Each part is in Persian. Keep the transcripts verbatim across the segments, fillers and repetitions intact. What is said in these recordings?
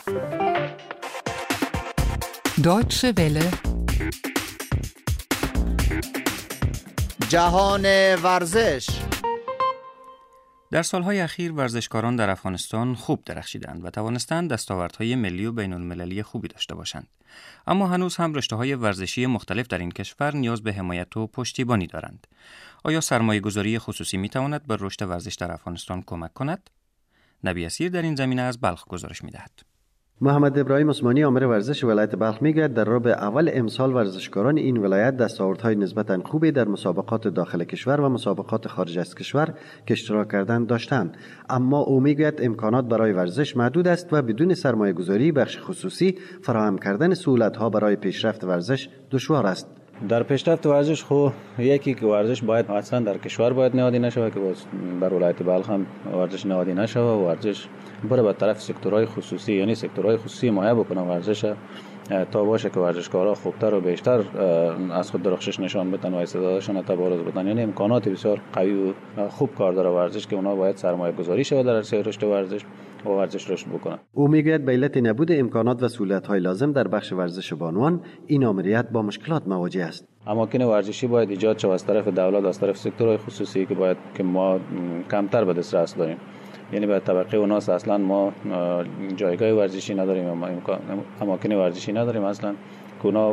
Deutsche Welle. جهان ورزش. در سالهای اخیر ورزشکاران در افغانستان خوب درخشیدند و توانستند دستاوردهای ملی و بین المللی خوبی داشته باشند. اما هنوز هم رشته‌های ورزشی مختلف در این کشور نیاز به حمایت و پشتیبانی دارند. آیا سرمایه‌گذاری خصوصی می‌تواند بر رشد ورزش در افغانستان کمک کند؟ نبی اسیر در این زمینه از بلخ گزارش می‌دهد. محمد ابراهیم عثمانی آمر ورزش ولایت بلخ میگوید در ربع اول امسال ورزشکاران این ولایت دستاوردهای نسبتاً خوبی در مسابقات داخل کشور و مسابقات خارج از کشور که اشتراک کردند داشتند، اما او میگوید امکانات برای ورزش محدود است و بدون سرمایه‌گذاری بخش خصوصی فراهم کردن سهولت‌ها برای پیشرفت ورزش دشوار است. در پیشرفت ورزش خو یکی که ورزش باید اصلا در کشور باید نهادی نشود که بر ولایت بلخ هم ورزش نهادی نشود و ورزش بره به طرف سکتورهای خصوصی، یعنی سکتورهای خصوصی مایه بکنن ورزش تا باشه که ورزشکارا خوبتر و بیشتر از خود درخشش نشان بدن و استعدادشون تبارز بدن. یعنی امکانات بسیار قوی و خوب کار داره ورزش که اونا باید سرمایه گذاری شود در عرصه رشد ورزش و ورزش رشد بکنن. او میگوید به علت نبود امکانات و سهولت‌های لازم در بخش ورزش بانوان این آمریت با مشکلات مواجه است. اماکن ورزشی باید ایجاد شود از طرف دولت، از طرف سکتورهای خصوصی که باید که ما کمتر به دسترس داریم. یعنی به طبقه اوناس اصلا ما جایگاه ورزشی نداریم، اماکن ورزشی نداریم اصلا که اونا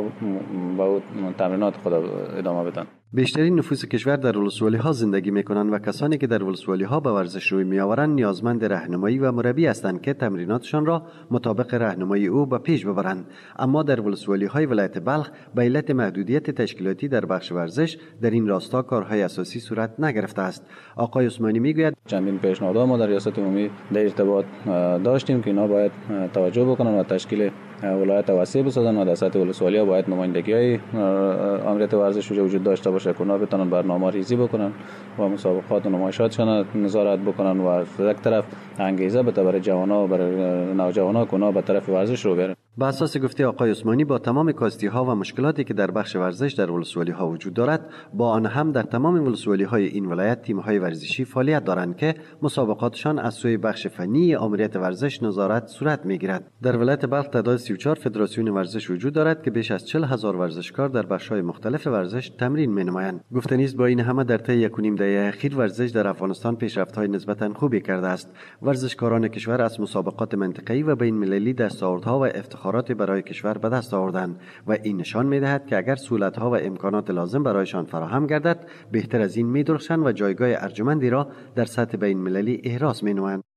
با تمرینات خود ادامه بدن. بیشترین نفوس کشور در ولسوالی ها زندگی میکنند و کسانی که در ولسوالی ها به ورزش روی میآورند نیازمند راهنمایی و مربی هستند که تمریناتشان را مطابق راهنمایی او به پیش ببرند. اما در ولسوالی های ولایت بلخ به علت محدودیت تشکیلاتی در بخش ورزش در این راستا کارهای اساسی صورت نگرفته است. آقای عثمانی میگوید چندین پیشنهاد ما در ریاست عمومی در ارتباط داشتیم که اینا باید توجه بکنن و تشکیل ولایت وسیع بسازن و در سطح ولسوالی ها باید نمایندگی‌های امریت ورزش وجود داشته باشه که اونا بتونن برنامه ریزی بکنن و مسابقات و نمایشاتشون نظارت بکنن و از یک طرف انگیزه بده برای جوان‌ها و برای نوجوان‌ها که اونا به طرف ورزش رو برن. به اساس گفته آقای عثمانی با تمام کاستی‌ها و مشکلاتی که در بخش ورزش در ولسوالی‌ها وجود دارد، با آن هم در تمام ولسوالی‌های این ولایت تیم‌های ورزشی فعالیت دارند که مسابقاتشان از سوی بخش فنی امریت ورزش نظارت صورت می‌گیرد. در ولایت بلخ تعداد سی و چهار فدراسیون ورزش وجود دارد که بیش از چهل هزار ورزشکار در بخش‌های مختلف ورزش تمرین می‌نمایند. گفته نیست با این همه در طی یک و نیم دهه اخیر ورزش در افغانستان پیشرفت‌های نسبتاً خوبی کرده است. ورزشکاران کشور از مسابقات منطقه‌ای و بین‌المللی دستاوردها و افتخارات برای کشور به دست آوردند و این نشان می‌دهد که اگر سهولت‌ها و امکانات لازم برایشان فراهم گردد بهتر از این می‌درخشند و جایگاه ارجمندی را در سطح بین‌المللی احراز می‌نمایند.